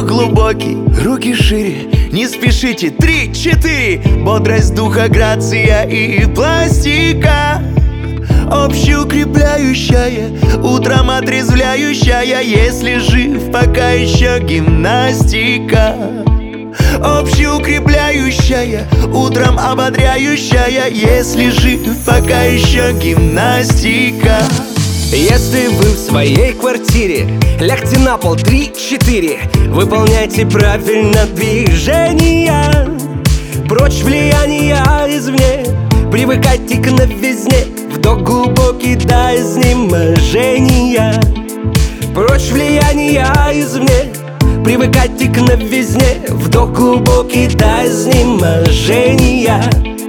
вдох глубокий, руки шире, не спешите. 3, 4. Бодрость духа, грация и пластика, общеукрепляющая, утром отрезвляющая. Если жив, пока еще гимнастика, общеукрепляющая, утром ободряющая. Если жив, пока еще гимнастика. Если вы в своей квартире, лягте на пол 3-4. Выполняйте правильно движения, прочь влияния извне. Привыкайте к новизне, вдох глубокий до изнеможения. Прочь влияния извне, привыкайте к новизне, вдох глубокий до изнеможения.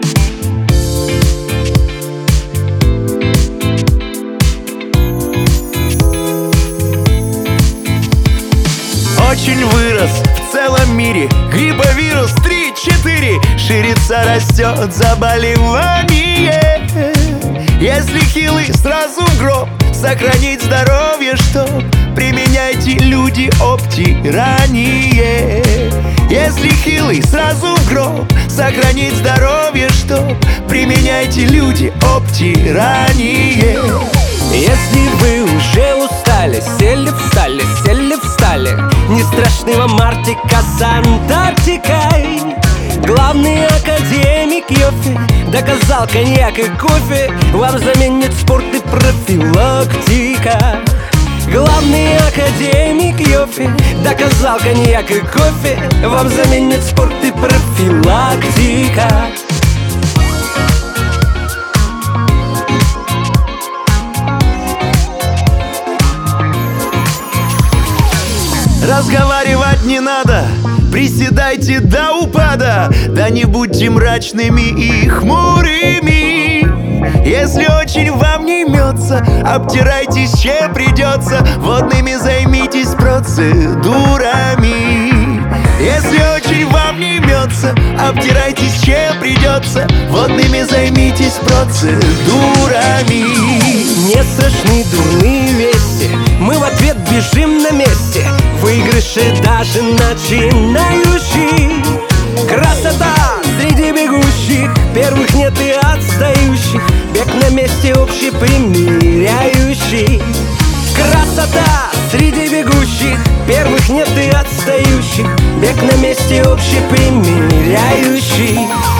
Очень вырос в целом мире грипповирус. 3, 4. Ширится, растет заболевание. Если хилый, сразу в гроб. Сохранить здоровье, чтоб применяйте, люди, обтирание. Если хилый, сразу в гроб. Сохранить здоровье, чтоб применяйте, люди, обтирание. Если вы уже устали, сели встали, не страшны вам Арктика с Антарктикой. Главный академик Йоффи доказал, коньяк и кофе вам заменит спорт и профилактика. Главный академик Йоффи доказал, коньяк и кофе вам заменит спорт и профилактика. Разговаривать не надо, приседайте до упада. Да не будьте мрачными и хмурыми. Если очень вам не имется, обтирайтесь, чем придется. Водными займитесь процедурами. Если очень вам не имется, обтирайтесь, чем придется. Водными займитесь процедурами. Не страшны дурные вести, мы в ответ бежим на месте. Выигрыши даже начинающих. Красота среди бегущих, первых нет и отстающих. Бег на месте общепримиряющий. Красота среди бегущих, первых нет и отстающих. Бег на месте общепримиряющий.